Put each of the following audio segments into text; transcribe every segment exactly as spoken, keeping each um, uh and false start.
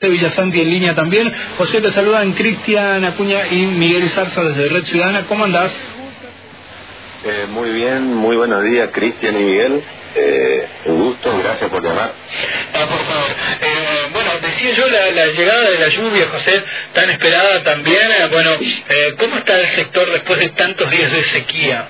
de Villasanti en línea también. José, te saludan Cristian Acuña y Miguel Zarza desde Red Ciudadana. ¿Cómo andás? Eh, muy bien, muy buenos días, Cristian y Miguel. Eh, un gusto, gracias por llamar. Ah, por favor. Eh, bueno, decía yo la, la llegada de la lluvia, José, tan esperada también. Eh, bueno, eh, ¿cómo está el sector después de tantos días de sequía?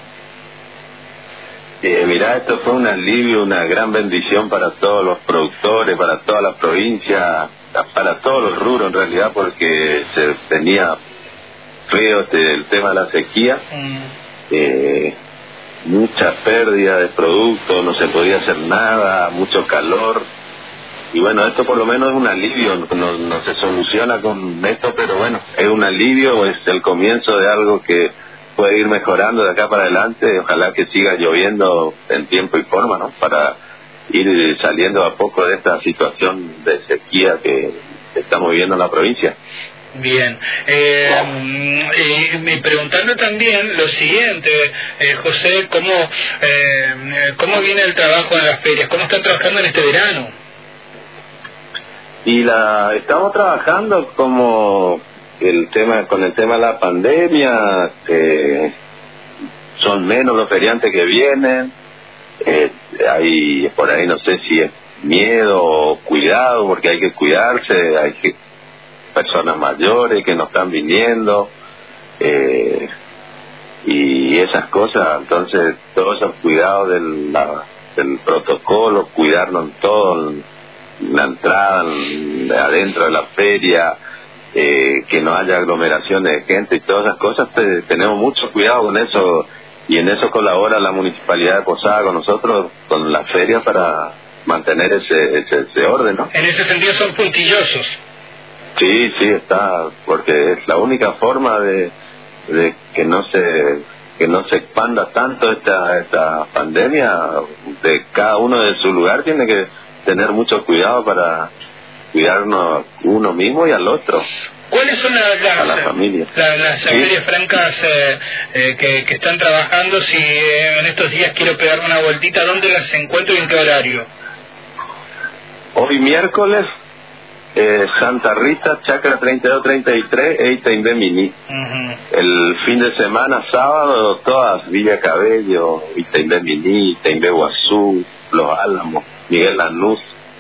Eh, mirá, esto fue un alivio, una gran bendición para todos los productores, para toda la provincia, para todos los rubros en realidad, porque se tenía feo este, el tema de la sequía. Mm. Eh, mucha pérdida de productos, no se podía hacer nada, mucho calor, y bueno, esto por lo menos es un alivio, no, no se soluciona con esto, pero bueno, es un alivio, es el comienzo de algo que puede ir mejorando de acá para adelante. Ojalá que siga lloviendo en tiempo y forma, ¿no? Para ir saliendo a poco de esta situación de sequía que estamos viviendo en la provincia. Bien, eh, y me preguntando también lo siguiente, eh, José, ¿cómo, eh, ¿cómo viene el trabajo en las ferias? ¿Cómo están trabajando en este verano? Y la estamos trabajando como el tema con el tema de la pandemia, eh, son menos los feriantes que vienen, eh, hay por ahí no sé si es miedo o cuidado, porque hay que cuidarse, hay que personas mayores que no están viniendo, eh, y esas cosas. Entonces todos esos cuidados del, la, del protocolo, cuidarnos en todo, en la entrada, en, adentro de la feria, eh, que no haya aglomeraciones de gente y todas esas cosas, te, tenemos mucho cuidado con eso, y en eso colabora la Municipalidad de Posada con nosotros, con la feria, para mantener ese, ese, ese orden, ¿no? En ese sentido son puntillosos. Sí, sí, está, porque es la única forma de, de que no se que no se expanda tanto esta esta pandemia. De cada uno de su lugar tiene que tener mucho cuidado para cuidarnos uno mismo y al otro. ¿Cuáles son las, las, a la familia. las, las ¿Sí? ferias francas eh, eh, que, que están trabajando? Si eh, en estos días quiero pegarme una vueltita, ¿dónde las encuentro y en qué horario? Hoy miércoles, Eh, Santa Rita, Chacra treinta y dos treinta y tres e Itaimbé Mini. Uh-huh. El fin de semana, sábado, todas, Villa Cabello, Itaimbé Mini, Itaimbé Guazú, Los Álamos, Miguel Lanús,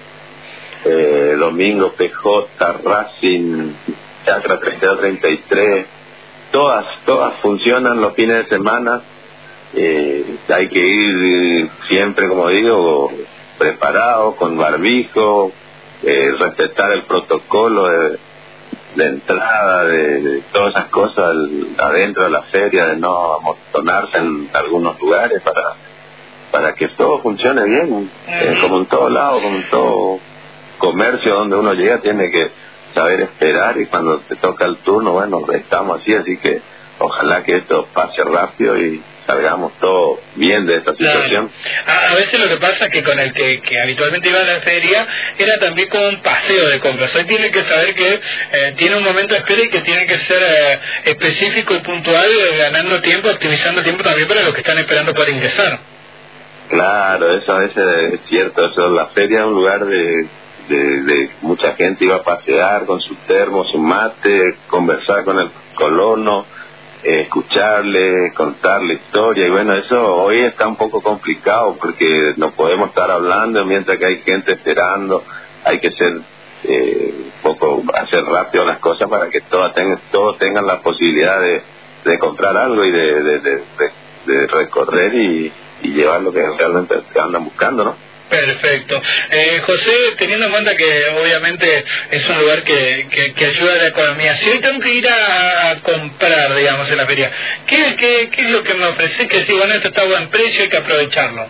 eh, domingo P J, Racing, Chacra treinta y dos treinta y tres, todas, todas funcionan los fines de semana. Eh, hay que ir siempre, como digo, preparado, con barbijo, Eh, respetar el protocolo de, de entrada, de, de todas esas cosas el, adentro de la feria, de no amontonarse en algunos lugares para para que todo funcione bien, eh, como en todo lado, como en todo comercio donde uno llega, tiene que saber esperar, y cuando te toca el turno, bueno, estamos así, así que ojalá que esto pase rápido y salgamos todos bien de esta situación. Claro. A, a veces lo que pasa es que con el que, que habitualmente iba a la feria era también como un paseo de compras. Hoy tiene que saber que eh, tiene un momento de espera y que tiene que ser eh, específico y puntual, eh, ganando tiempo, optimizando tiempo también para los que están esperando para ingresar. Claro, eso a veces es cierto. Eso, la feria es un lugar de, de, de mucha gente iba a pasear con su termo, su mate, conversar con el colono, Eh, escucharle, contar la historia, y bueno, eso hoy está un poco complicado porque no podemos estar hablando mientras que hay gente esperando. Hay que ser eh, un poco, hacer rápido las cosas para que todos tengan, todos tengan la posibilidad de, de comprar algo y de, de, de, de, de recorrer y, y llevar lo que realmente andan buscando, ¿no? Perfecto. Eh, José, teniendo en cuenta que obviamente es un lugar que, que, que ayuda a la economía, si hoy tengo que ir a, a comprar, digamos, en la feria, ¿qué, qué, qué es lo que me ofrece? Que si, bueno, esto está a buen precio, hay que aprovecharlo.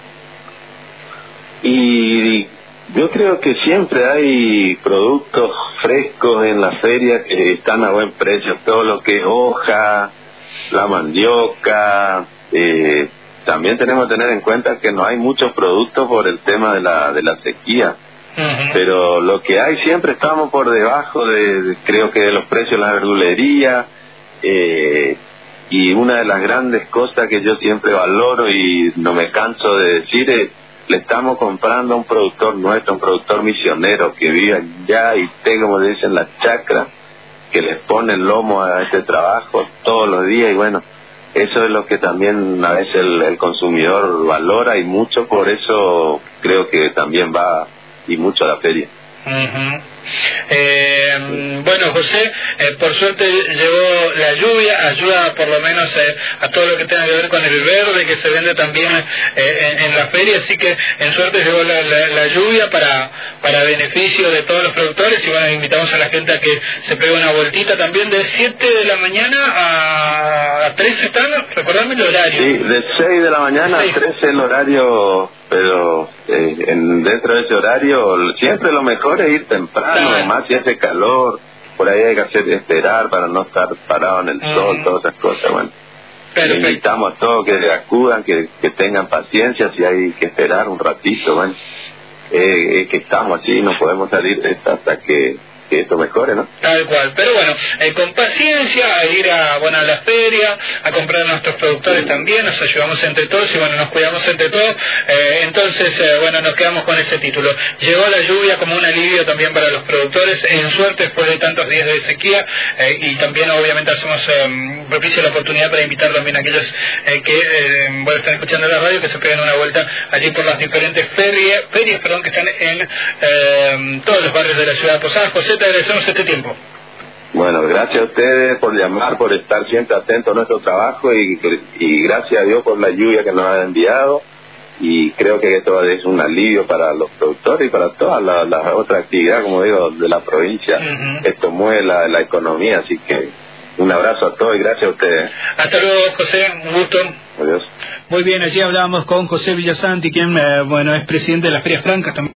Y yo creo que siempre hay productos frescos en la feria que están a buen precio, todo lo que es hoja, la mandioca, eh, también tenemos que tener en cuenta que no hay muchos productos por el tema de la de la sequía. Uh-huh. Pero lo que hay siempre estamos por debajo de, de creo que de los precios de la verdulería, eh, y una de las grandes cosas que yo siempre valoro y no me canso de decir es le estamos comprando a un productor nuestro, un productor misionero que vive allá y te, como le dicen, la chacra, que les pone el lomo a este trabajo todos los días, y bueno, eso es lo que también a veces el, el consumidor valora, y mucho por eso creo que también va y mucho a la feria. Uh-huh. Eh, bueno, José, eh, por suerte llegó la lluvia, ayuda por lo menos eh, a todo lo que tenga que ver con el verde que se vende también eh, en, en la feria, así que en suerte llegó la, la, la lluvia para para beneficio de todos los productores, y bueno, invitamos a la gente a que se pegue una vueltita también de siete de la mañana a, a tres, ¿están? Recordame el horario. Sí, de seis de la mañana a trece el horario, pero eh, en, dentro de ese horario siempre lo mejor es ir temprano, claro. Más si hace calor, por ahí hay que hacer esperar para no estar parado en el mm. sol, todas esas cosas. Bueno, le invitamos a todos que acudan, que, que tengan paciencia, si hay que esperar un ratito, bueno, eh, eh, que estamos así, no podemos salir de esta hasta que que esto mejore, ¿no? Tal cual, pero bueno, eh, con paciencia, a ir a, bueno, a la feria, a comprar a nuestros productores también, nos ayudamos entre todos y bueno, nos cuidamos entre todos, eh, entonces, eh, bueno, nos quedamos con ese título. Llegó la lluvia como un alivio también para los productores, en suerte después de tantos días de sequía, eh, y también obviamente hacemos eh, propicio la oportunidad para invitar también a aquellos eh, que, eh, bueno, están escuchando la radio, que se peguen una vuelta allí por las diferentes ferias, ferias, perdón, que están en eh, todos los barrios de la ciudad de Posadas. José, te agradecemos este tiempo. Bueno, gracias a ustedes por llamar, por estar siempre atentos a nuestro trabajo, y, y gracias a Dios por la lluvia que nos ha enviado, y creo que esto es un alivio para los productores y para todas las la otras actividades, como digo, de la provincia. Uh-huh. Esto mueve la, la economía, así que un abrazo a todos y gracias a ustedes. Hasta luego, José, un gusto. Adiós. Muy bien, allí hablábamos con José Villasanti, quien, eh, bueno, es presidente de las Ferias Francas también.